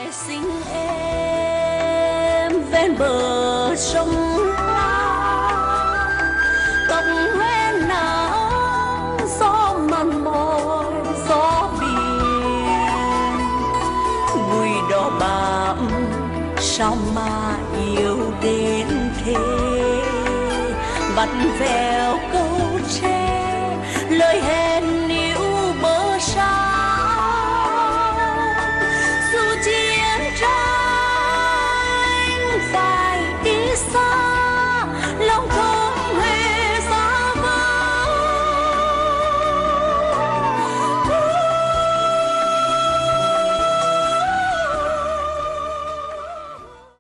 xinh em ven bờ sông Lam, cọc hoe nắng gió mòn mỏi gió biển, bụi đỏ bám sao mà yêu đến thế, vắt vẻo câu